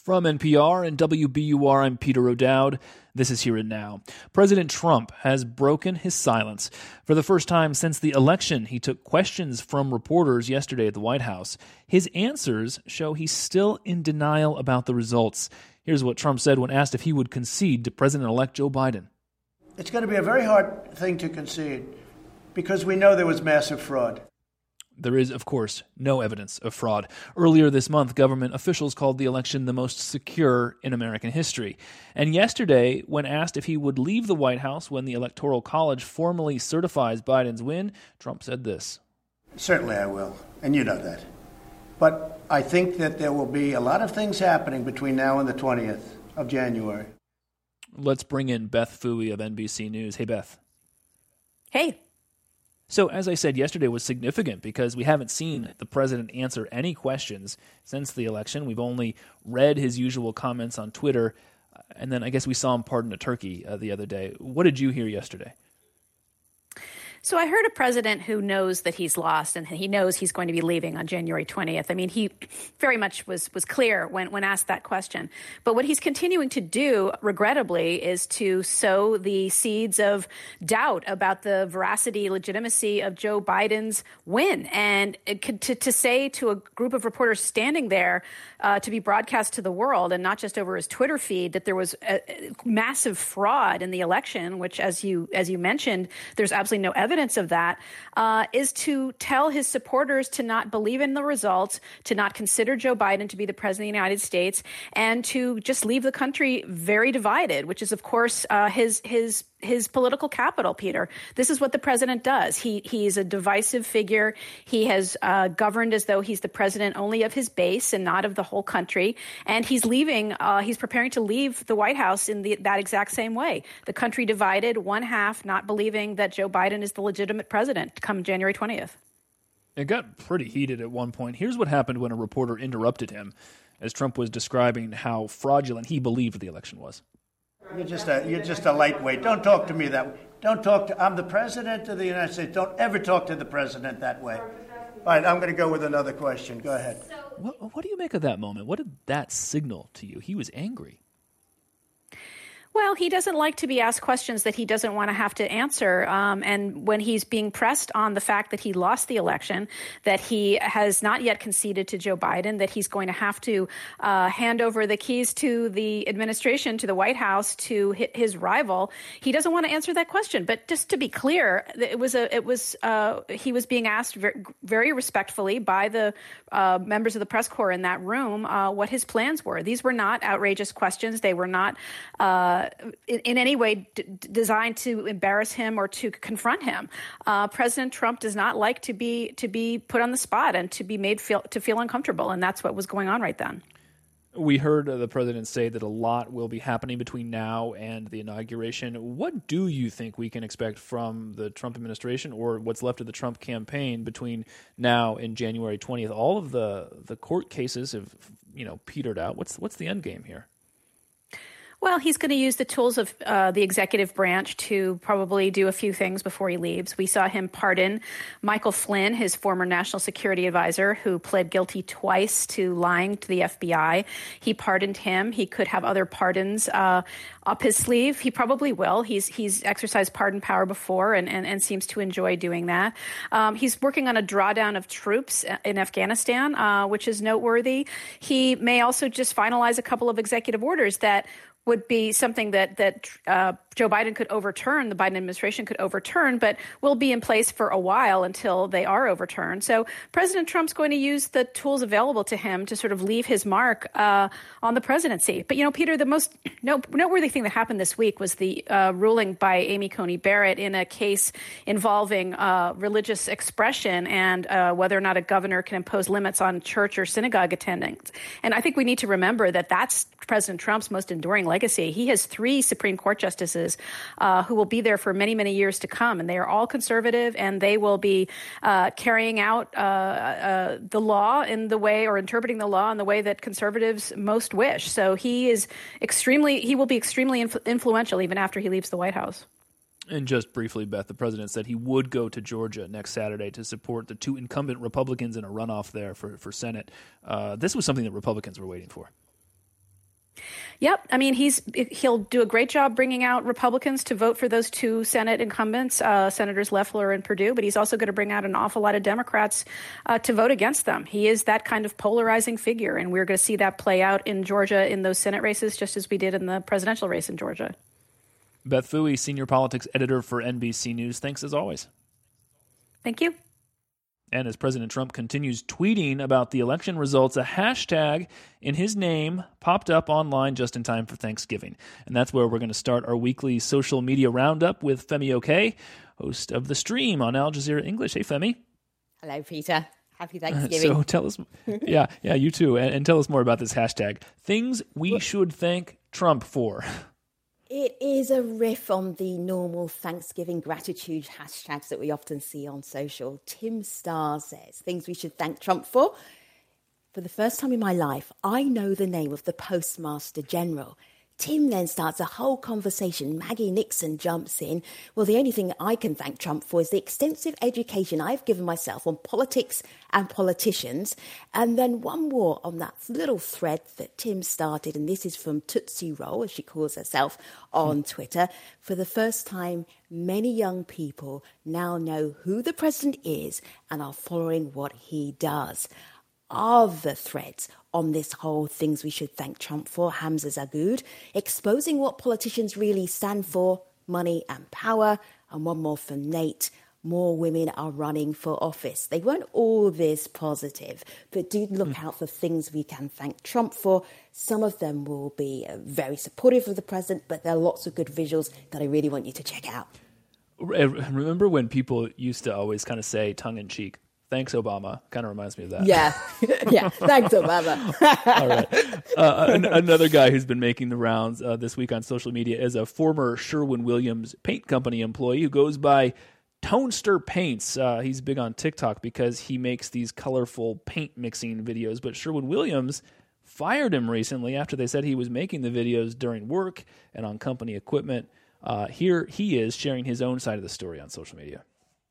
From NPR and WBUR, I'm Peter O'Dowd. This is Here and Now. President Trump has broken his silence. For the first time since the election, he took questions from reporters yesterday at the White House. His answers show he's still in denial about the results. Here's what Trump said when asked if he would concede to President-elect Joe Biden. It's going to be a very hard thing to concede because we know there was massive fraud. There is, of course, no evidence of fraud. Earlier this month, government officials called the election the most secure in American history. And yesterday, when asked if he would leave the White House when the Electoral College formally certifies Biden's win, Trump said this. Certainly I will, and you know that. But I think that there will be a lot of things happening between now and the 20th of January. Let's bring in Beth Phooey of NBC News. Hey, Beth. Hey. So, as I said, yesterday was significant because we haven't seen the president answer any questions since the election. We've only read his usual comments on Twitter, and then I guess we saw him pardon a turkey the other day. What did you hear yesterday? So I heard a president who knows that he's lost and he knows he's going to be leaving on January 20th. I mean, he very much was clear when asked that question. But what he's continuing to do, regrettably, is to sow the seeds of doubt about the veracity, legitimacy of Joe Biden's win. And to say to a group of reporters standing there to be broadcast to the world and not just over his Twitter feed that there was a massive fraud in the election, which, as you mentioned, there's absolutely no evidence of that, is to tell his supporters to not believe in the results, to not consider Joe Biden to be the president of the United States, and to just leave the country very divided, which is, of course, his political capital, Peter. This is what the president does. He's a divisive figure. He has governed as though he's the president only of his base and not of the whole country. And he's leaving. He's preparing to leave the White House in that exact same way. The country divided, one half not believing that Joe Biden is the legitimate president come January 20th. It got pretty heated at one point. Here's what happened when a reporter interrupted him as Trump was describing how fraudulent he believed the election was. You're just a lightweight. Don't talk to me that way. I'm the president of the United States. Don't ever talk to the president that way. All right, I'm going to go with another question. Go ahead. What do you make of that moment? What did that signal to you? He was angry. Well, he doesn't like to be asked questions that he doesn't want to have to answer. And when he's being pressed on the fact that he lost the election, that he has not yet conceded to Joe Biden, that he's going to have to hand over the keys to the administration, to the White House, to his rival, he doesn't want to answer that question. But just to be clear, he was being asked very, very respectfully by the members of the press corps in that room what his plans were. These were not outrageous questions. They were not in any way designed to embarrass him or to confront him. President Trump does not like to be put on the spot and to be made to feel uncomfortable, and that's what was going on right then. We heard the president say that a lot will be happening between now and the inauguration. What do you think we can expect from the Trump administration or what's left of the Trump campaign between now and January 20th? All of the court cases have, petered out. What's the end game here? Well, he's going to use the tools of the executive branch to probably do a few things before he leaves. We saw him pardon Michael Flynn, his former national security advisor, who pled guilty twice to lying to the FBI. He pardoned him. He could have other pardons up his sleeve. He probably will. He's exercised pardon power before and seems to enjoy doing that. He's working on a drawdown of troops in Afghanistan, which is noteworthy. He may also just finalize a couple of executive orders that would be something that Joe Biden could overturn, the Biden administration could overturn, but will be in place for a while until they are overturned. So President Trump's going to use the tools available to him to sort of leave his mark on the presidency. But, Peter, the most noteworthy thing that happened this week was the ruling by Amy Coney Barrett in a case involving religious expression and whether or not a governor can impose limits on church or synagogue attendance. And I think we need to remember that that's President Trump's most enduring legacy. He has 3 Supreme Court justices who will be there for many, many years to come, and they are all conservative, and they will be carrying out the law in the way, or interpreting the law in the way that conservatives most wish. So he will be extremely influential even after he leaves the White House. And just briefly, Beth, the president said he would go to Georgia next Saturday to support the 2 incumbent Republicans in a runoff there for Senate. This was something that Republicans were waiting for. Yep. I mean, he'll do a great job bringing out Republicans to vote for those two Senate incumbents, Senators Loeffler and Perdue, but he's also going to bring out an awful lot of Democrats to vote against them. He is that kind of polarizing figure, and we're going to see that play out in Georgia in those Senate races, just as we did in the presidential race in Georgia. Beth Fooey, senior politics editor for NBC News. Thanks as always. Thank you. And as President Trump continues tweeting about the election results, a hashtag in his name popped up online just in time for Thanksgiving. And that's where we're going to start our weekly social media roundup with Femi Oke, host of The Stream on Al Jazeera English. Hey, Femi. Hello, Peter. Happy Thanksgiving. So tell us, yeah, you too. And tell us more about this hashtag. Things we should thank Trump for. It is a riff on the normal Thanksgiving gratitude hashtags that we often see on social. Tim Starr says, things we should thank Trump for. For the first time in my life, I know the name of the Postmaster General. Tim then starts a whole conversation. Maggie Nixon jumps in. Well, the only thing I can thank Trump for is the extensive education I've given myself on politics and politicians. And then one more on that little thread that Tim started, and this is from Tootsie Roll, as she calls herself, on Twitter. For the first time, many young people now know who the president is and are following what he does. Other threads on this whole things we should thank Trump for, Hamza Zagoud, exposing what politicians really stand for, money and power, and one more from Nate, more women are running for office. They weren't all this positive, but do look out for things we can thank Trump for. Some of them will be very supportive of the president, but there are lots of good visuals that I really want you to check out. Remember when people used to always kind of say tongue-in-cheek, thanks, Obama? Kind of reminds me of that. Yeah. Yeah. Thanks, Obama. All right. Another guy who's been making the rounds this week on social media is a former Sherwin-Williams paint company employee who goes by Tonester Paints. He's big on TikTok because he makes these colorful paint mixing videos. But Sherwin-Williams fired him recently after they said he was making the videos during work and on company equipment. Here he is sharing his own side of the story on social media.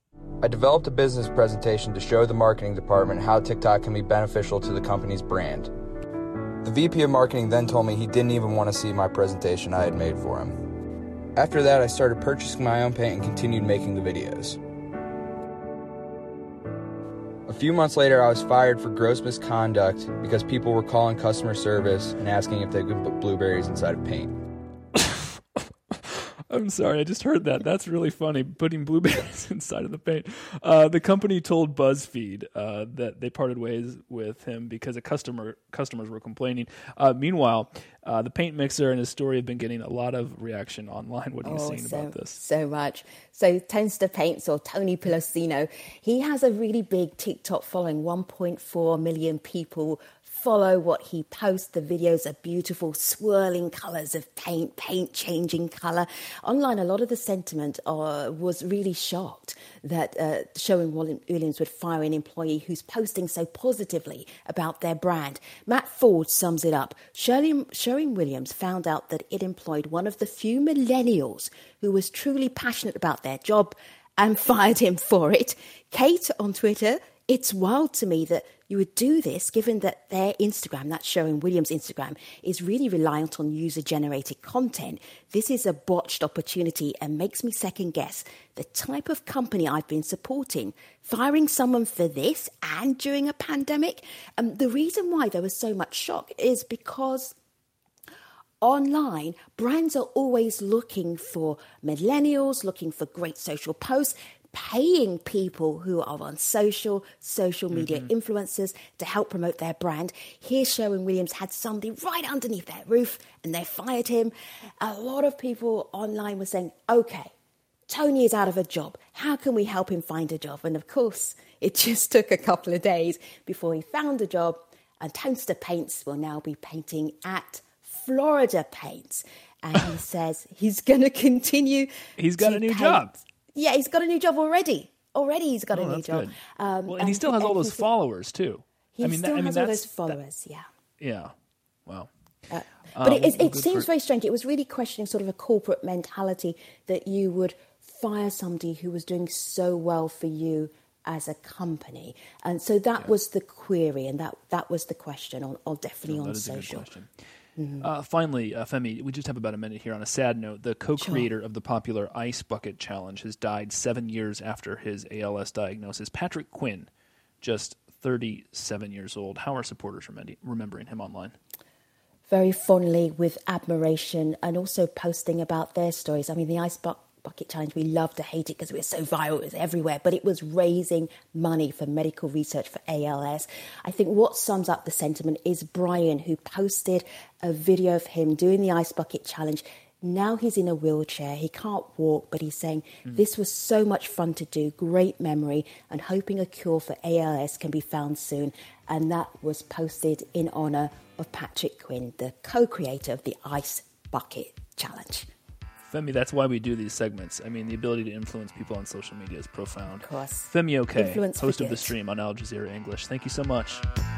I developed a business presentation to show the marketing department how TikTok can be beneficial to the company's brand. The VP of marketing then told me he didn't even want to see my presentation I had made for him. After that, I started purchasing my own paint and continued making the videos. A few months later, I was fired for gross misconduct because people were calling customer service and asking if they could put blueberries inside of paint. I'm sorry, I just heard that. That's really funny, putting blueberries inside of the paint. The company told BuzzFeed that they parted ways with him because customers were complaining. Meanwhile, the paint mixer and his story have been getting a lot of reaction online. What are you seeing about this? So much. So Tonester Paints, or Tony Pelosino, he has a really big TikTok following. 1.4 million people follow what he posts. The videos are beautiful, swirling colours of paint changing colour. Online, a lot of the sentiment was really shocked that Sherwin-Williams would fire an employee who's posting so positively about their brand. Matt Ford sums it up. Sherwin-Williams found out that it employed one of the few millennials who was truly passionate about their job and fired him for it. Kate on Twitter, it's wild to me that you would do this given that their Instagram, that's Sherwin-Williams' Instagram, is really reliant on user-generated content. This is a botched opportunity and makes me second-guess the type of company I've been supporting. Firing someone for this and during a pandemic? The reason why there was so much shock is because online, brands are always looking for millennials, looking for great social posts, paying people who are on social media influencers to help promote their brand. Here, Sherwin-Williams had somebody right underneath their roof and they fired him. A lot of people online were saying, okay, Tony is out of a job. How can we help him find a job? And of course, it just took a couple of days before he found a job. And Tonester Paints will now be painting at Florida Paints. And he says he's going to continue. He's got a new job. Yeah, he's got a new job already. He's got a new job. And he still has all those followers, too. He still has all those followers, yeah. Yeah. Wow. But it seems very strange. It was really questioning sort of a corporate mentality that you would fire somebody who was doing so well for you as a company. And so that was the query, and that was the question on definitely on social. Finally, Femi, we just have about a minute here. On a sad note, the co-creator of the popular Ice Bucket Challenge has died 7 years after his ALS diagnosis. Patrick Quinn, just 37 years old. How are supporters remembering him online? Very fondly, with admiration, and also posting about their stories. I mean, the Ice Bucket Challenge, we love to hate it because it was so viral, it was everywhere, but it was raising money for medical research for ALS. I think what sums up the sentiment is Brian, who posted a video of him doing the Ice Bucket Challenge. Now he's in a wheelchair, he can't walk, but he's saying, this was so much fun to do, great memory, and hoping a cure for ALS can be found soon. And that was posted in honour of Patrick Quinn, the co-creator of the Ice Bucket Challenge. Femi, that's why we do these segments. I mean, the ability to influence people on social media is profound. Of course. Femi Okay, Influence host for of The good. Stream on Al Jazeera English. Thank you so much.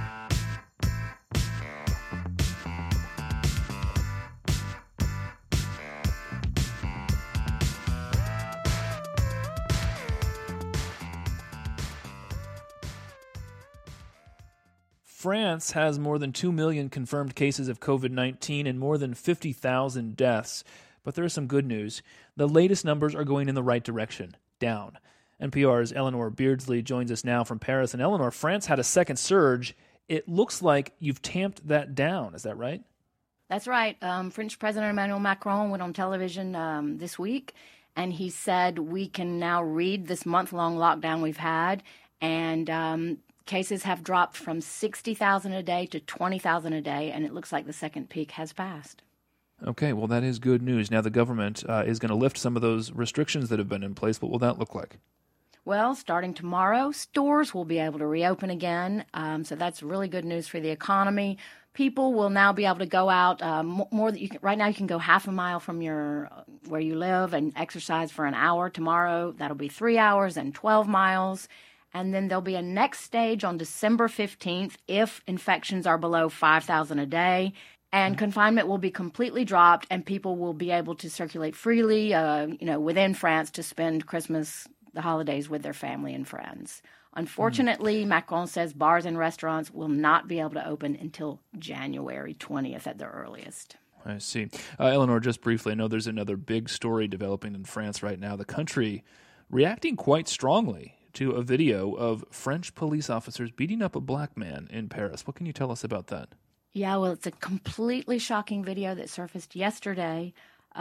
France has more than 2 million confirmed cases of COVID-19 and more than 50,000 deaths. But there is some good news. The latest numbers are going in the right direction, down. NPR's Eleanor Beardsley joins us now from Paris. And Eleanor, France had a second surge. It looks like you've tamped that down. Is that right? That's right. French President Emmanuel Macron went on television this week, and he said we can now read this month-long lockdown we've had, and cases have dropped from 60,000 a day to 20,000 a day, and it looks like the second peak has passed. Okay, well, that is good news. Now the government is going to lift some of those restrictions that have been in place. What will that look like? Well, starting tomorrow, stores will be able to reopen again, so that's really good news for the economy. People will now be able to go out more. Right now, you can go half a mile from where you live and exercise for an hour. Tomorrow, that'll be 3 hours and 12 miles. And then there'll be a next stage on December 15th if infections are below 5,000 a day. And confinement will be completely dropped, and people will be able to circulate freely, within France to spend Christmas, the holidays with their family and friends. Unfortunately, Macron says bars and restaurants will not be able to open until January 20th at the earliest. I see. Eleanor, just briefly, I know there's another big story developing in France right now. The country reacting quite strongly to a video of French police officers beating up a black man in Paris. What can you tell us about that? Yeah, well, it's a completely shocking video that surfaced yesterday.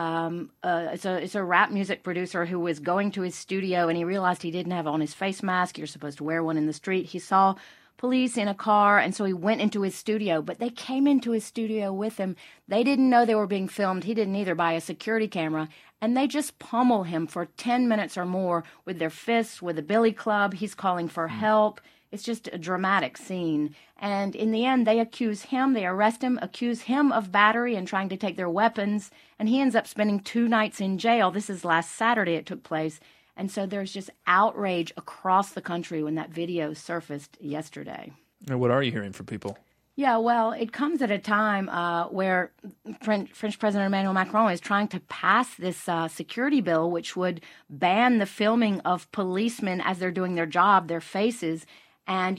It's a rap music producer who was going to his studio, and he realized he didn't have on his face mask. You're supposed to wear one in the street. He saw police in a car, and so he went into his studio. But they came into his studio with him. They didn't know they were being filmed. He didn't either, by a security camera. And they just pummel him for 10 minutes or more with their fists, with a billy club. He's calling for help. It's just a dramatic scene. And in the end, they arrest him, accuse him of battery and trying to take their weapons. And he ends up spending 2 nights in jail. This is last Saturday it took place. And so there's just outrage across the country when that video surfaced yesterday. And what are you hearing from people? Yeah, well, it comes at a time where French President Emmanuel Macron is trying to pass this security bill, which would ban the filming of policemen as they're doing their job, their faces. And,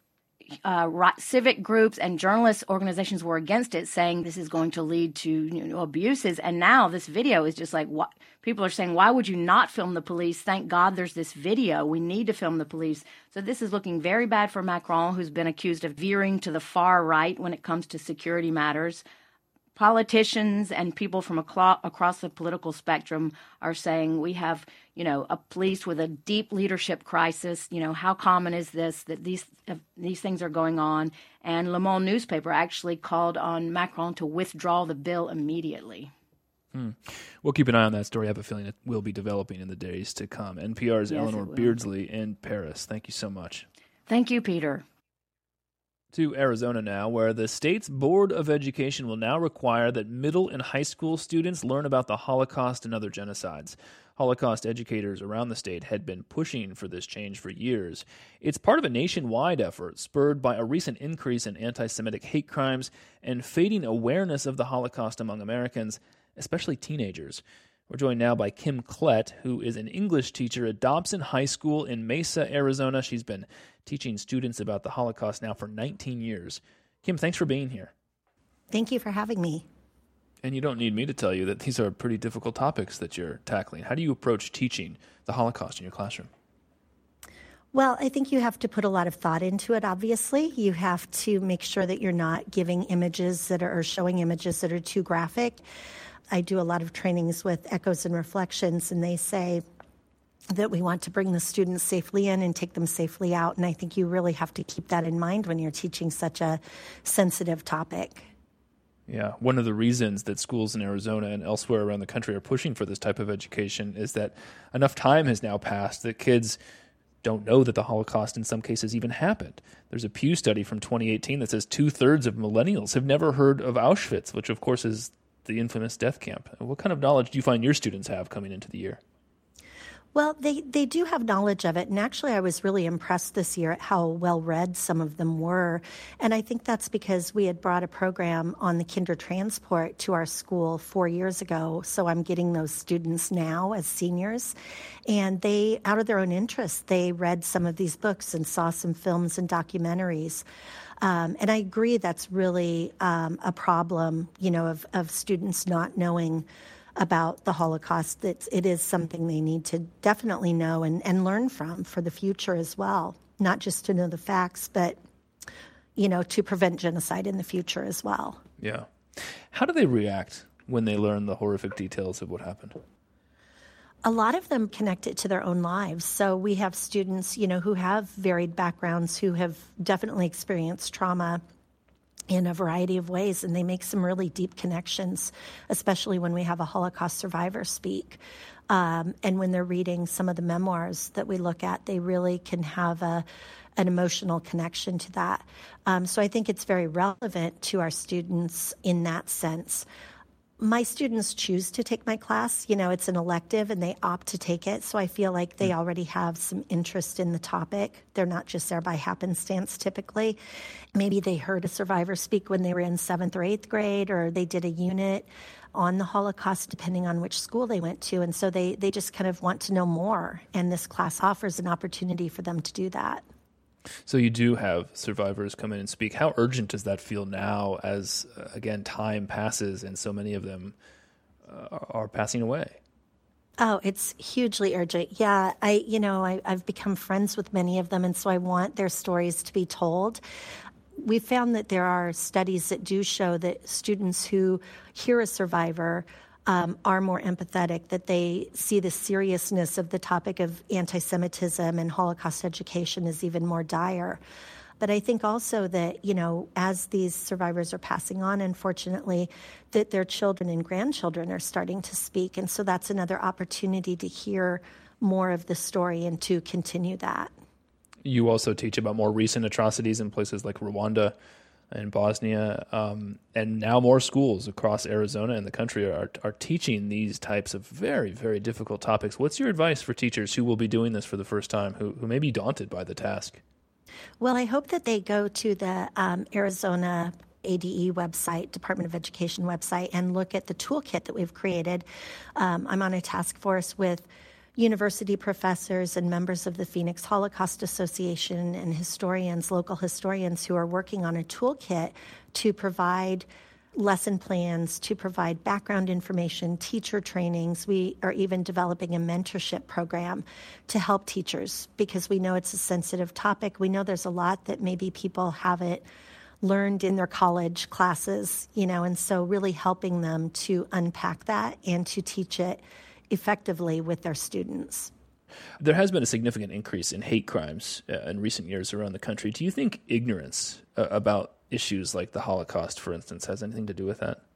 civic groups and journalist organizations were against it, saying this is going to lead to abuses. And now this video is just like, what people are saying, why would you not film the police? Thank God there's this video. We need to film the police. So this is looking very bad for Macron, who's been accused of veering to the far right when it comes to security matters. Politicians and people from across the political spectrum are saying we have, a police with a deep leadership crisis. How common is this that these things are going on? And Le Monde newspaper actually called on Macron to withdraw the bill immediately. We'll keep an eye on that story. I have a feeling it will be developing in the days to come. NPR's Eleanor Beardsley in Paris. Thank you so much. Thank you, Peter. To Arizona now, where the state's Board of Education will now require that middle and high school students learn about the Holocaust and other genocides. Holocaust educators around the state had been pushing for this change for years. It's part of a nationwide effort spurred by a recent increase in anti-Semitic hate crimes and fading awareness of the Holocaust among Americans, especially teenagers. We're joined now by Kim Klett, who is an English teacher at Dobson High School in Mesa, Arizona. She's been teaching students about the Holocaust now for 19 years. Kim, thanks for being here. Thank you for having me. And you don't need me to tell you that these are pretty difficult topics that you're tackling. How do you approach teaching the Holocaust in your classroom? Well, I think you have to put a lot of thought into it, obviously. You have to make sure that you're not giving images that are, or showing images that are too graphic. I do a lot of trainings with Echoes and Reflections, and they say that we want to bring the students safely in and take them safely out. And I think you really have to keep that in mind when you're teaching such a sensitive topic. Yeah, one of the reasons that schools in Arizona and elsewhere around the country are pushing for this type of education is that enough time has now passed that kids don't know that the Holocaust in some cases even happened. There's a Pew study from 2018 that says 2/3 of millennials have never heard of Auschwitz, which of course is the infamous death camp. What kind of knowledge do you find your students have coming into the year? Well, they do have knowledge of it. And actually, I was really impressed this year at how well-read some of them were. And I think that's because we had brought a program on the Kindertransport to our school 4 years ago. So I'm getting those students now as seniors. And they, out of their own interest, they read some of these books and saw some films and documentaries. And I agree that's really a problem, of students not knowing about the Holocaust. That it is something they need to definitely know and learn from for the future as well, not just to know the facts, but, to prevent genocide in the future as well. Yeah. How do they react when they learn the horrific details of what happened? A lot of them connect it to their own lives. So we have students, who have varied backgrounds, who have definitely experienced trauma in a variety of ways, and they make some really deep connections, especially when we have a Holocaust survivor speak. And when they're reading some of the memoirs that we look at, they really can have an emotional connection to that. So I think it's very relevant to our students in that sense. My students choose to take my class. It's an elective and they opt to take it. So I feel like they already have some interest in the topic. They're not just there by happenstance typically. Maybe they heard a survivor speak when they were in 7th or 8th grade, or they did a unit on the Holocaust, depending on which school they went to. And so they just kind of want to know more. And this class offers an opportunity for them to do that. So you do have survivors come in and speak. How urgent does that feel now as, again, time passes and so many of them are passing away? Oh, it's hugely urgent. Yeah, I've become friends with many of them, and so I want their stories to be told. We found that there are studies that do show that students who hear a survivor are more empathetic, that they see the seriousness of the topic of anti-Semitism and Holocaust education is even more dire. But I think also that, as these survivors are passing on, unfortunately, that their children and grandchildren are starting to speak. And so that's another opportunity to hear more of the story and to continue that. You also teach about more recent atrocities in places like Rwanda and Bosnia, and now more schools across Arizona and the country are teaching these types of very, very difficult topics. What's your advice for teachers who will be doing this for the first time, who may be daunted by the task? Well, I hope that they go to the Arizona ADE website, Department of Education website, and look at the toolkit that we've created. I'm on a task force with university professors and members of the Phoenix Holocaust Association and historians, local historians, who are working on a toolkit to provide lesson plans, to provide background information, teacher trainings. We are even developing a mentorship program to help teachers because we know it's a sensitive topic. We know there's a lot that maybe people haven't learned in their college classes, and so really helping them to unpack that and to teach it effectively with their students. There has been a significant increase in hate crimes in recent years around the country. Do you think ignorance about issues like the Holocaust, for instance, has anything to do with that?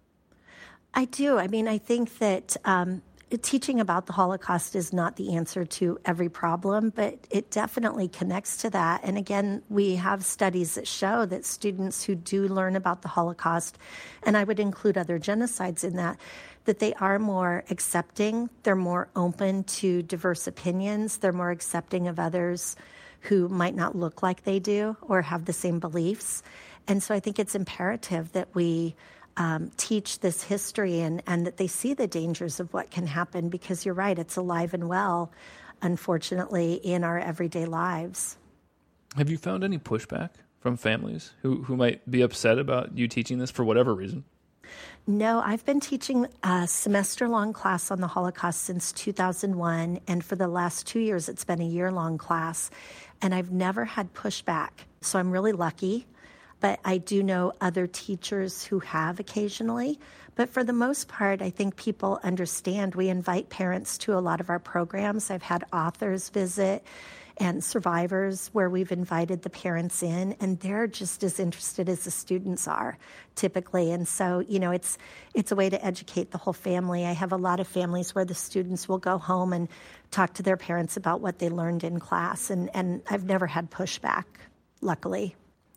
I do. I think that teaching about the Holocaust is not the answer to every problem, but it definitely connects to that. And again, we have studies that show that students who do learn about the Holocaust, and I would include other genocides in that they are more accepting, they're more open to diverse opinions, they're more accepting of others who might not look like they do or have the same beliefs. And so I think it's imperative that we teach this history and that they see the dangers of what can happen, because you're right, it's alive and well, unfortunately, in our everyday lives. Have you found any pushback from families who might be upset about you teaching this for whatever reason? No, I've been teaching a semester-long class on the Holocaust since 2001, and for the last 2 years, it's been a year-long class, and I've never had pushback. So I'm really lucky, but I do know other teachers who have occasionally. But for the most part, I think people understand. We invite parents to a lot of our programs. I've had authors visit and survivors where we've invited the parents in, and they're just as interested as the students are typically. And so, it's a way to educate the whole family. I have a lot of families where the students will go home and talk to their parents about what they learned in class, and I've never had pushback, luckily.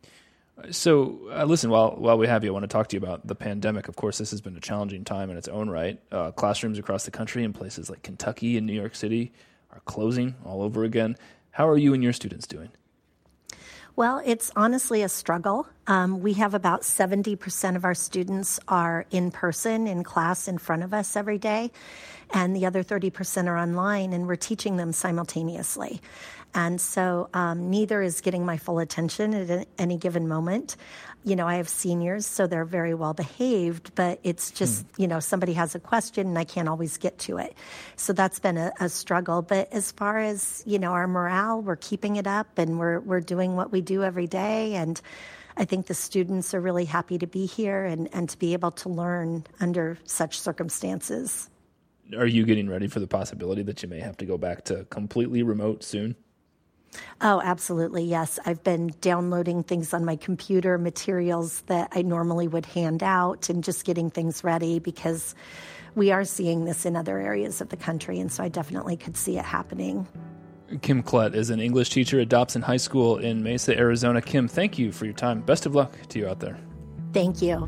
So, listen, while we have you, I want to talk to you about the pandemic. Of course, this has been a challenging time in its own right. Classrooms across the country in places like Kentucky and New York City are closing all over again. How are you and your students doing? Well, it's honestly a struggle. We have about 70% of our students are in person in class in front of us every day, and the other 30% are online, and we're teaching them simultaneously. And so neither is getting my full attention at any given moment. I have seniors, so they're very well behaved, but it's just, somebody has a question and I can't always get to it. So that's been a struggle. But as far as, our morale, we're keeping it up and we're doing what we do every day. And I think the students are really happy to be here and to be able to learn under such circumstances. Are you getting ready for the possibility that you may have to go back to completely remote soon? Oh, absolutely, yes. I've been downloading things on my computer, materials that I normally would hand out, and just getting things ready because we are seeing this in other areas of the country, and so I definitely could see it happening. Kim Klett is an English teacher at Dobson High School in Mesa, Arizona. Kim, thank you for your time. Best of luck to you out there. Thank you.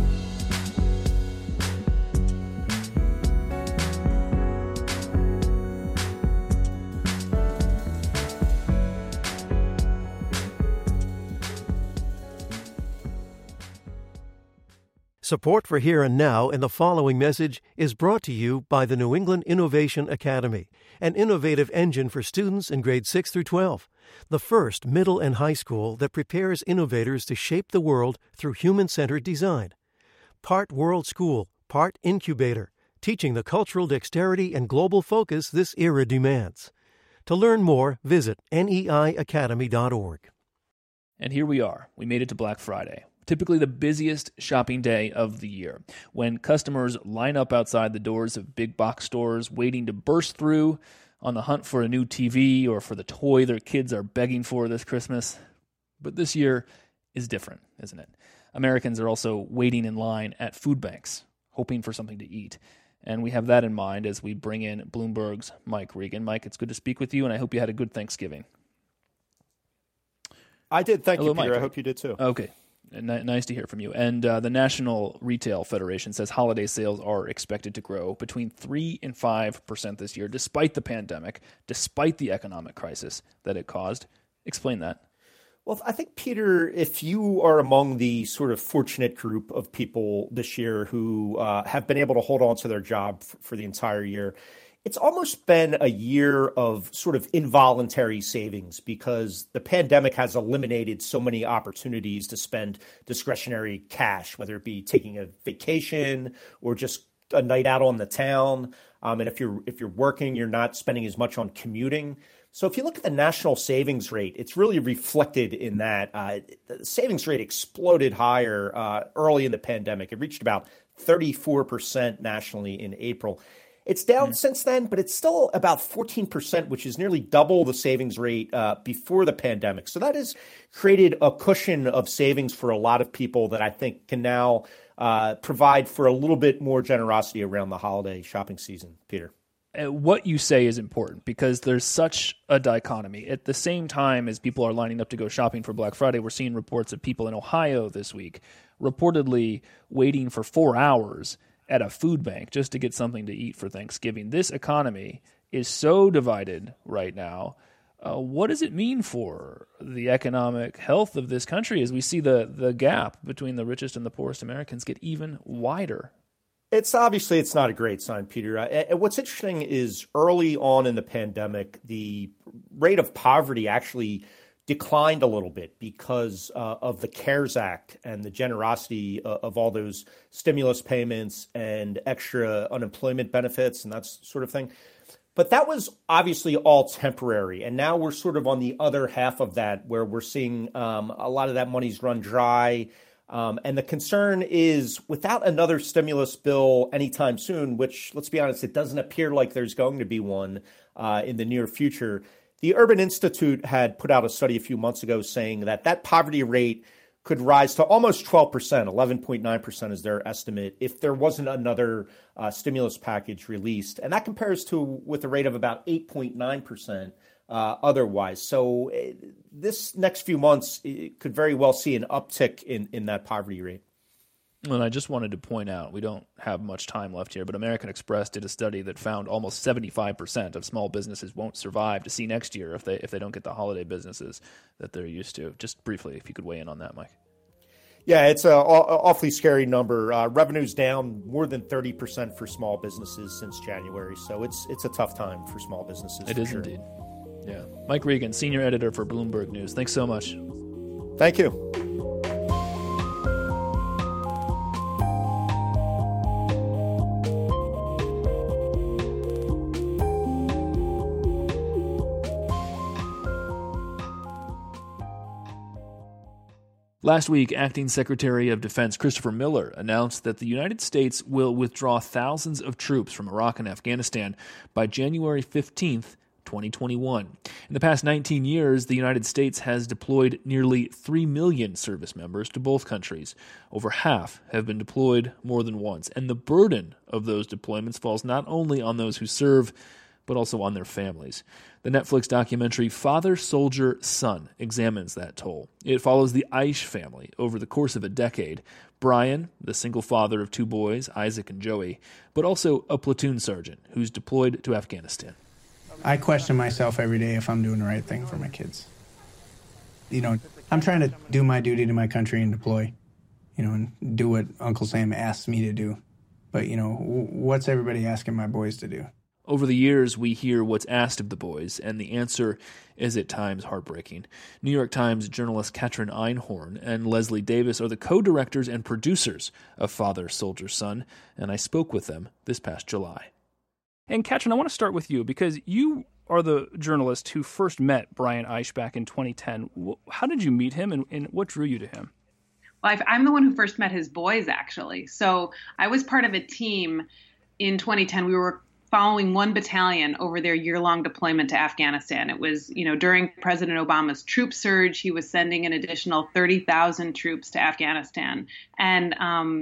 Support for Here and Now and the following message is brought to you by the New England Innovation Academy, an innovative engine for students in grades 6 through 12, the first middle and high school that prepares innovators to shape the world through human-centered design. Part World School, part incubator, teaching the cultural dexterity and global focus this era demands. To learn more, visit neiacademy.org. And here we are. We made it to Black Friday. Typically the busiest shopping day of the year, when customers line up outside the doors of big box stores waiting to burst through on the hunt for a new TV or for the toy their kids are begging for this Christmas. But this year is different, isn't it? Americans are also waiting in line at food banks, hoping for something to eat. And we have that in mind as we bring in Bloomberg's Mike Regan. Mike, it's good to speak with you, and I hope you had a good Thanksgiving. I did. Thank you, Peter. Mike. I hope you did too. Okay. Nice to hear from you. And the National Retail Federation says holiday sales are expected to grow between 3% and 5% this year, despite the pandemic, despite the economic crisis that it caused. Explain that. Well, I think, Peter, if you are among the sort of fortunate group of people this year who have been able to hold on to their job for the entire year, it's almost been a year of sort of involuntary savings because the pandemic has eliminated so many opportunities to spend discretionary cash, whether it be taking a vacation or just a night out on the town. And if you're working, you're not spending as much on commuting. So if you look at the national savings rate, it's really reflected in that. The savings rate exploded higher early in the pandemic. It reached about 34% nationally in April. It's down since then, but it's still about 14%, which is nearly double the savings rate before the pandemic. So that has created a cushion of savings for a lot of people that I think can now provide for a little bit more generosity around the holiday shopping season, Peter. What you say is important because there's such a dichotomy. At the same time as people are lining up to go shopping for Black Friday, we're seeing reports of people in Ohio this week reportedly waiting for 4 hours at a food bank just to get something to eat for Thanksgiving. This economy is so divided right now. What does it mean for the economic health of this country as we see the gap between the richest and the poorest Americans get even wider? It's not a great sign, Peter. What's interesting is early on in the pandemic, the rate of poverty actually declined a little bit because of the CARES Act and the generosity of all those stimulus payments and extra unemployment benefits and that sort of thing. But that was obviously all temporary. And now we're sort of on the other half of that, where we're seeing a lot of that money's run dry. And the concern is, without another stimulus bill anytime soon, which, let's be honest, it doesn't appear like there's going to be one in the near future. The Urban Institute had put out a study a few months ago saying that poverty rate could rise to almost 12%, 11.9% is their estimate, if there wasn't another stimulus package released. And that compares to with a rate of about 8.9% otherwise. So this next few months could very well see an uptick in that poverty rate. And I just wanted to point out, we don't have much time left here, but American Express did a study that found almost 75% of small businesses won't survive to see next year if they don't get the holiday businesses that they're used to. Just briefly, if you could weigh in on that, Mike. Yeah, it's an awfully scary number. Revenue's down more than 30% for small businesses since January. So it's a tough time for small businesses. It is indeed. Yeah. Mike Regan, senior editor for Bloomberg News. Thanks so much. Thank you. Last week, Acting Secretary of Defense Christopher Miller announced that the United States will withdraw thousands of troops from Iraq and Afghanistan by January 15th, 2021. In the past 19 years, the United States has deployed nearly 3 million service members to both countries. Over half have been deployed more than once, and the burden of those deployments falls not only on those who serve, but also on their families. The Netflix documentary Father, Soldier, Son examines that toll. It follows the Aish family over the course of a decade. Brian, the single father of two boys, Isaac and Joey, but also a platoon sergeant who's deployed to Afghanistan. I question myself every day if I'm doing the right thing for my kids. I'm trying to do my duty to my country and deploy, and do what Uncle Sam asks me to do. But, what's everybody asking my boys to do? Over the years, we hear what's asked of the boys, and the answer is at times heartbreaking. New York Times journalist Katrin Einhorn and Leslie Davis are the co-directors and producers of Father, Soldier, Son, and I spoke with them this past July. And Katrin, I want to start with you, because you are the journalist who first met Brian Aish back in 2010. How did you meet him, and what drew you to him? Well, I'm the one who first met his boys, actually. So I was part of a team in 2010. We were following one battalion over their year-long deployment to Afghanistan. It was, during President Obama's troop surge, he was sending an additional 30,000 troops to Afghanistan. And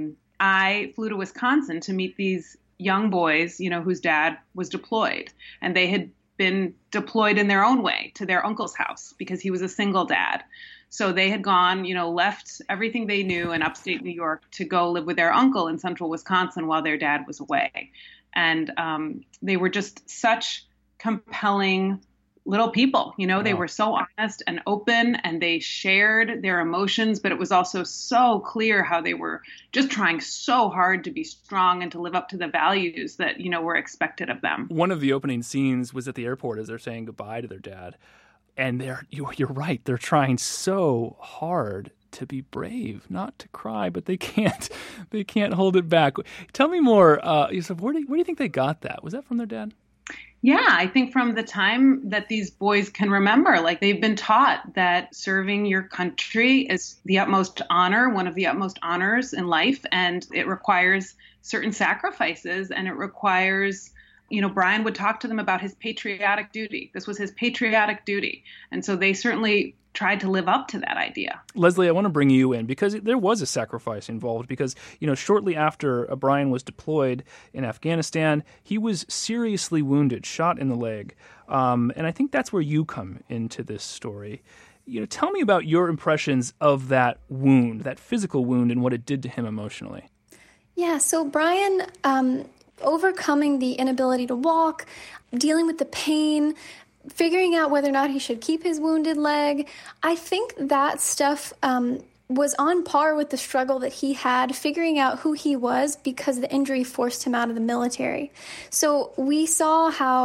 I flew to Wisconsin to meet these young boys, whose dad was deployed. And they had been deployed in their own way to their uncle's house because he was a single dad. So they had gone, left everything they knew in upstate New York to go live with their uncle in central Wisconsin while their dad was away. And they were just such compelling little people. They were so honest and open, and they shared their emotions. But it was also so clear how they were just trying so hard to be strong and to live up to the values that, were expected of them. One of the opening scenes was at the airport as they're saying goodbye to their dad. And you're right. They're trying so hard to be brave, not to cry, but they can't hold it back. Tell me more, Yusuf, where do you think they got that? Was that from their dad? Yeah, I think from the time that these boys can remember, they've been taught that serving your country is the utmost honor, one of the utmost honors in life, and it requires certain sacrifices, and it requires, Brian would talk to them about his patriotic duty. This was his patriotic duty. And so they certainly tried to live up to that idea. Leslie, I want to bring you in because there was a sacrifice involved because, shortly after Brian was deployed in Afghanistan, he was seriously wounded, shot in the leg. And I think that's where you come into this story. Tell me about your impressions of that wound, that physical wound, and what it did to him emotionally. Yeah, so Brian, overcoming the inability to walk, dealing with the pain, figuring out whether or not he should keep his wounded leg. I think that stuff was on par with the struggle that he had figuring out who he was because the injury forced him out of the military. So we saw how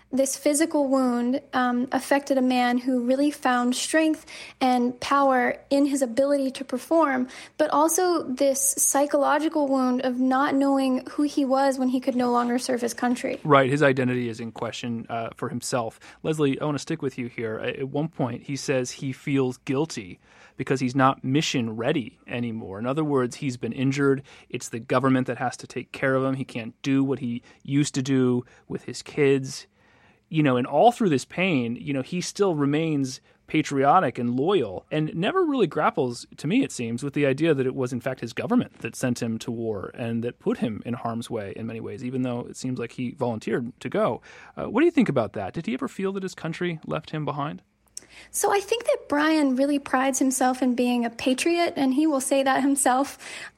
this physical wound affected a man who really found strength and power in his ability to perform, but also this psychological wound of not knowing who he was when he could no longer serve his country. Right. His identity is in question for himself. Leslie, I want to stick with you here. At one point, he says he feels guilty because he's not mission ready anymore. In other words, he's been injured. It's the government that has to take care of him. He can't do what he used to do with his kids. And all through this pain, he still remains patriotic and loyal and never really grapples, to me it seems, with the idea that it was in fact his government that sent him to war and that put him in harm's way in many ways, even though it seems like he volunteered to go. What do you think about that? Did he ever feel that his country left him behind? So I think that Brian really prides himself in being a patriot, and he will say that himself.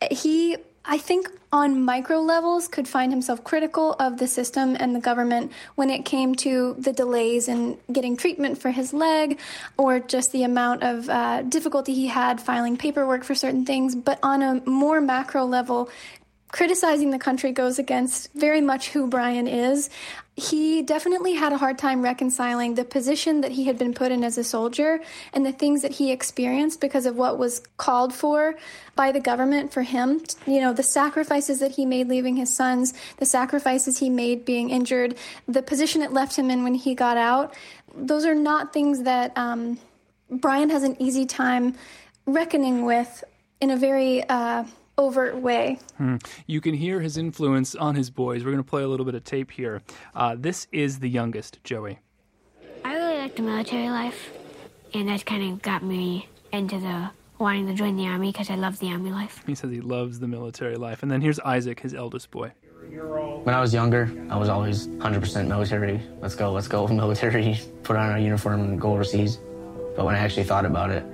I think on micro levels could find himself critical of the system and the government when it came to the delays in getting treatment for his leg or just the amount of difficulty he had filing paperwork for certain things. But on a more macro level, criticizing the country goes against very much who Brian is. He definitely had a hard time reconciling the position that he had been put in as a soldier and the things that he experienced because of what was called for by the government for him. The sacrifices that he made leaving his sons, the sacrifices he made being injured, the position it left him in when he got out. Those are not things that Brian has an easy time reckoning with in a very overt way. You can hear his influence on his boys. We're going to play a little bit of tape here. This is the youngest, Joey. I really like the military life, and that kind of got me into wanting to join the Army because I love the Army life. He says he loves the military life. And then here's Isaac, his eldest boy. When I was younger, I was always 100% military. Let's go military, put on a uniform and go overseas. But when I actually thought about it,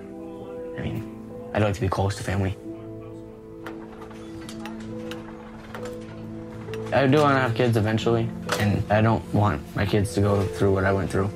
I'd like to be close to family. I do want to have kids eventually, and I don't want my kids to go through what I went through.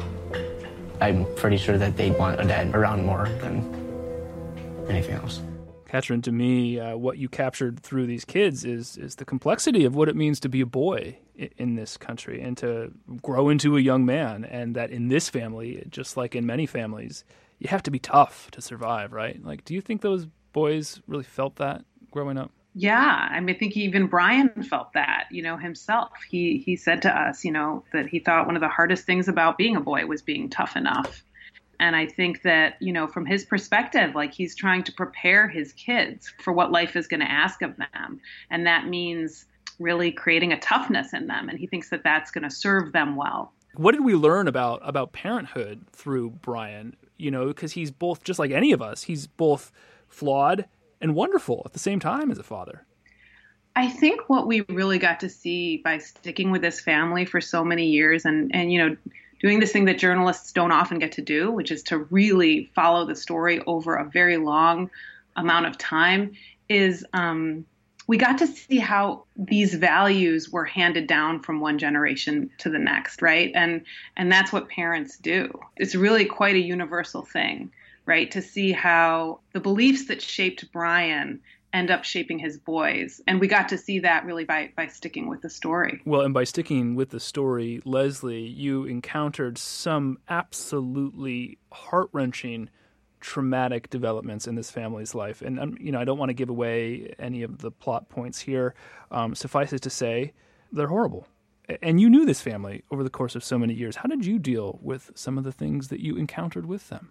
I'm pretty sure that they'd want a dad around more than anything else. Katrin, to me, what you captured through these kids is the complexity of what it means to be a boy in this country and to grow into a young man, and that in this family, just like in many families, you have to be tough to survive, right? Do you think those boys really felt that growing up? Yeah, I think even Brian felt that, himself. He said to us, that he thought one of the hardest things about being a boy was being tough enough. And I think that, from his perspective, he's trying to prepare his kids for what life is going to ask of them. And that means really creating a toughness in them. And he thinks that that's going to serve them well. What did we learn about parenthood through Brian? Because he's both, just like any of us, he's both flawed and wonderful at the same time as a father. I think what we really got to see by sticking with this family for so many years and doing this thing that journalists don't often get to do, which is to really follow the story over a very long amount of time, is we got to see how these values were handed down from one generation to the next, right? And that's what parents do. It's really quite a universal thing, right? To see how the beliefs that shaped Brian end up shaping his boys. And we got to see that really by sticking with the story. Well, and by sticking with the story, Leslie, you encountered some absolutely heart-wrenching, traumatic developments in this family's life. And, I don't want to give away any of the plot points here. Suffice it to say, they're horrible. And you knew this family over the course of so many years. How did you deal with some of the things that you encountered with them?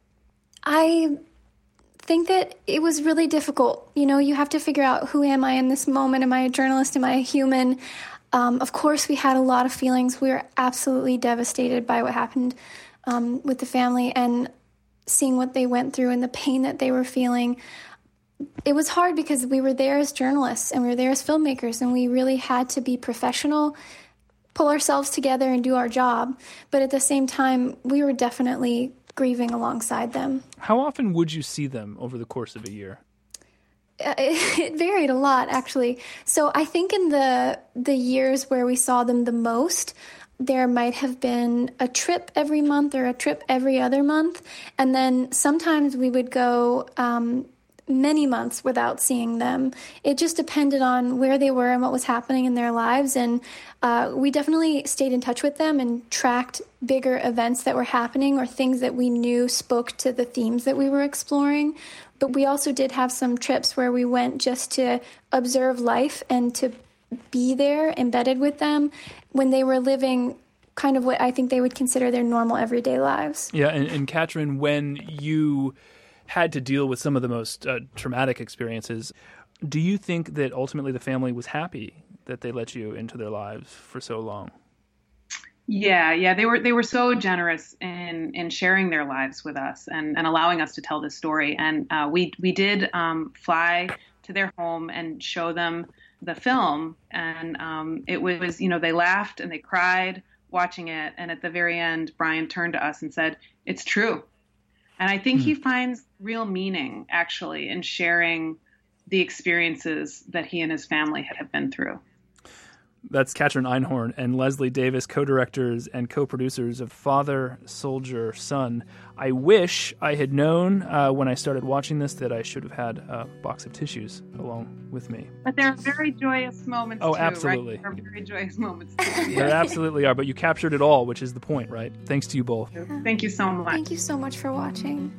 I think that it was really difficult. You have to figure out, who am I in this moment? Am I a journalist? Am I a human? Of course, we had a lot of feelings. We were absolutely devastated by what happened with the family and seeing what they went through and the pain that they were feeling. It was hard because we were there as journalists and we were there as filmmakers, and we really had to be professional, pull ourselves together and do our job. But at the same time, we were definitely grieving alongside them. How often would you see them over the course of a year? It varied a lot, actually. So I think in the years where we saw them the most, there might have been a trip every month or a trip every other month. And then sometimes we would go many months without seeing them. It just depended on where they were and what was happening in their lives. And we definitely stayed in touch with them and tracked bigger events that were happening or things that we knew spoke to the themes that we were exploring. But we also did have some trips where we went just to observe life and to be there embedded with them when they were living kind of what I think they would consider their normal everyday lives. Yeah, and Katrin, when you had to deal with some of the most traumatic experiences, do you think that ultimately the family was happy that they let you into their lives for so long? Yeah, they were so generous in sharing their lives with us and allowing us to tell this story. And we did fly to their home and show them the film, and it was, they laughed and they cried watching it. And at the very end, Brian turned to us and said, "It's true." And I think he finds real meaning, actually, in sharing the experiences that he and his family have been through. That's Katrin Einhorn and Leslie Davis, co-directors and co-producers of Father, Soldier, Son. I wish I had known when I started watching this that I should have had a box of tissues along with me. But there are very joyous moments, too, right? absolutely. There are very joyous moments, too. There absolutely are, but you captured it all, which is the point, right? Thanks to you both. Thank you so much. Thank you so much for watching.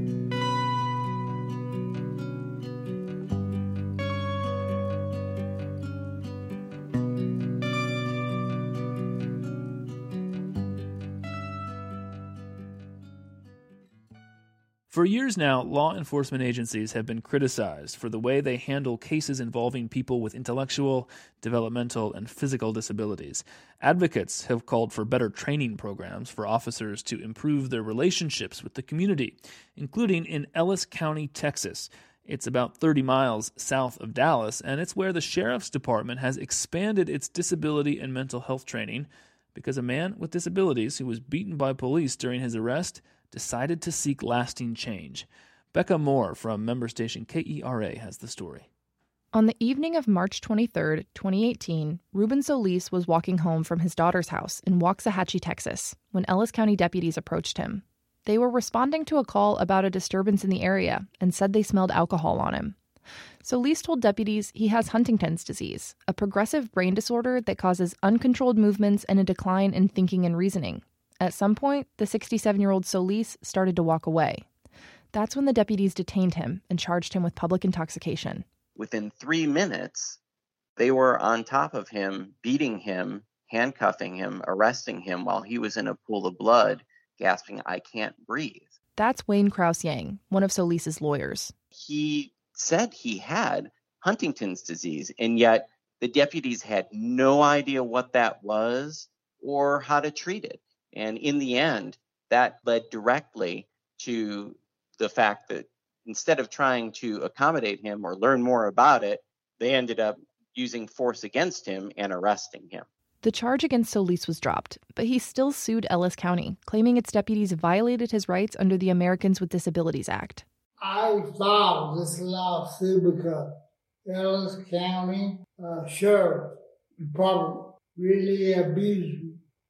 For years now, law enforcement agencies have been criticized for the way they handle cases involving people with intellectual, developmental, and physical disabilities. Advocates have called for better training programs for officers to improve their relationships with the community, including in Ellis County, Texas. It's about 30 miles south of Dallas, and it's where the Sheriff's Department has expanded its disability and mental health training because a man with disabilities who was beaten by police during his arrest decided to seek lasting change. Becca Moore from member station KERA has the story. On the evening of March 23, 2018, Ruben Solis was walking home from his daughter's house in Waxahachie, Texas, when Ellis County deputies approached him. They were responding to a call about a disturbance in the area and said they smelled alcohol on him. Solis told deputies he has Huntington's disease, a progressive brain disorder that causes uncontrolled movements and a decline in thinking and reasoning. At some point, the 67-year-old Solis started to walk away. That's when the deputies detained him and charged him with public intoxication. Within 3 minutes, they were on top of him, beating him, handcuffing him, arresting him while he was in a pool of blood, gasping, "I can't breathe." That's Wayne Krause-Yang, one of Solis's lawyers. He said he had Huntington's disease, and yet the deputies had no idea what that was or how to treat it. And in the end, that led directly to the fact that instead of trying to accommodate him or learn more about it, they ended up using force against him and arresting him. The charge against Solis was dropped, but he still sued Ellis County, claiming its deputies violated his rights under the Americans with Disabilities Act. I filed this lawsuit because Ellis County Sheriff Department really abused me.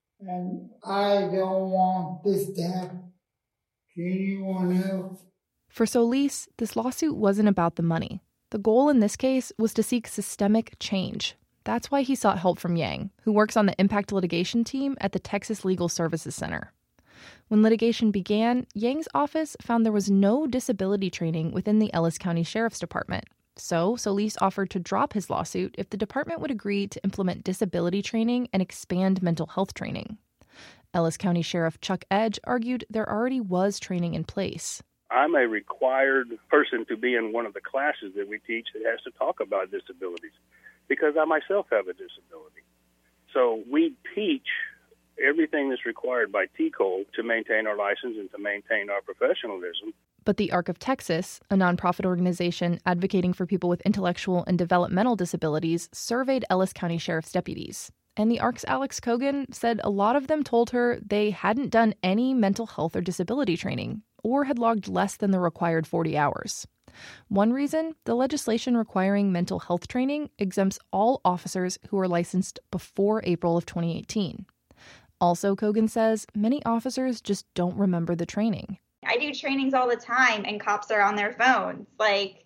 And I don't want this to happen to anyone else. For Solis, this lawsuit wasn't about the money. The goal in this case was to seek systemic change. That's why he sought help from Yang, who works on the impact litigation team at the Texas Legal Services Center. When litigation began, Yang's office found there was no disability training within the Ellis County Sheriff's Department. So Solis offered to drop his lawsuit if the department would agree to implement disability training and expand mental health training. Ellis County Sheriff Chuck Edge argued there already was training in place. I'm a required person to be in one of the classes that we teach that has to talk about disabilities because I myself have a disability. So we teach everything that's required by TCOLE to maintain our license and to maintain our professionalism. But the ARC of Texas, a nonprofit organization advocating for people with intellectual and developmental disabilities, surveyed Ellis County Sheriff's deputies. And the ARC's Alex Kogan said a lot of them told her they hadn't done any mental health or disability training, or had logged less than the required 40 hours. One reason, the legislation requiring mental health training exempts all officers who are licensed before April of 2018. Also, Kogan says many officers just don't remember the training. I do trainings all the time and cops are on their phones. Like,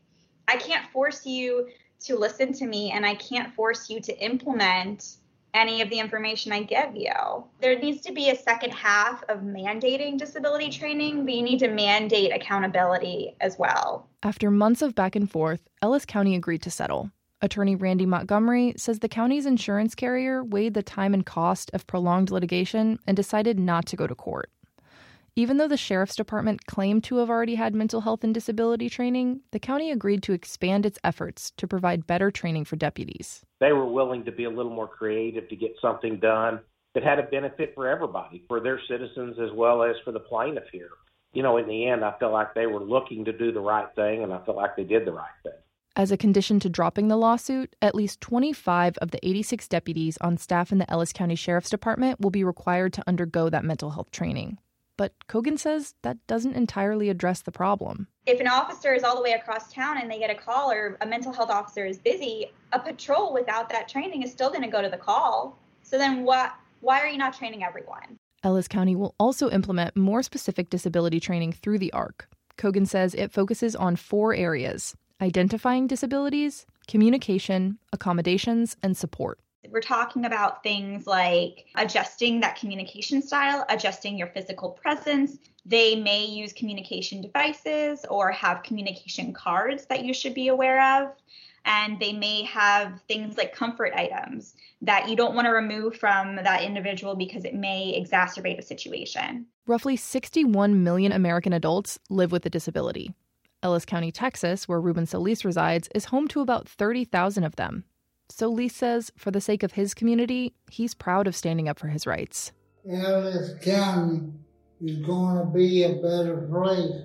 I can't force you to listen to me, and I can't force you to implement any of the information I give you. There needs to be a second half of mandating disability training, but you need to mandate accountability as well. After months of back and forth, Ellis County agreed to settle. Attorney Randy Montgomery says the county's insurance carrier weighed the time and cost of prolonged litigation and decided not to go to court. Even though the sheriff's department claimed to have already had mental health and disability training, the county agreed to expand its efforts to provide better training for deputies. They were willing to be a little more creative to get something done that had a benefit for everybody, for their citizens as well as for the plaintiff here. In the end, I feel like they were looking to do the right thing, and I feel like they did the right thing. As a condition to dropping the lawsuit, at least 25 of the 86 deputies on staff in the Ellis County Sheriff's Department will be required to undergo that mental health training. But Kogan says that doesn't entirely address the problem. If an officer is all the way across town and they get a call, or a mental health officer is busy, a patrol without that training is still going to go to the call. So then why are you not training everyone? Ellis County will also implement more specific disability training through the ARC. Kogan says it focuses on 4 areas: identifying disabilities, communication, accommodations, and support. We're talking about things like adjusting that communication style, adjusting your physical presence. They may use communication devices or have communication cards that you should be aware of. And they may have things like comfort items that you don't want to remove from that individual because it may exacerbate a situation. Roughly 61 million American adults live with a disability. Ellis County, Texas, where Ruben Solis resides, is home to about 30,000 of them. Solis says, for the sake of his community, he's proud of standing up for his rights. Ellis County is going to be a better place,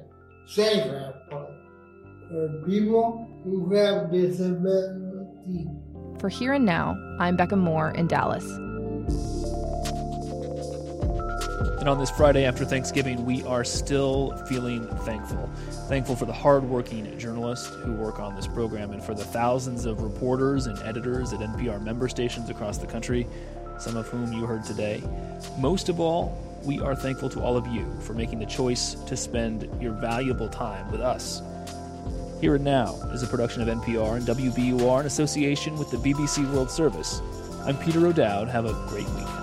safer place, for people who have disabilities. For Here and Now, I'm Becca Moore in Dallas. And on this Friday after Thanksgiving, we are still feeling thankful. Thankful for the hardworking journalists who work on this program and for the thousands of reporters and editors at NPR member stations across the country, some of whom you heard today. Most of all, we are thankful to all of you for making the choice to spend your valuable time with us. Here and Now is a production of NPR and WBUR in association with the BBC World Service. I'm Peter O'Dowd. Have a great weekend.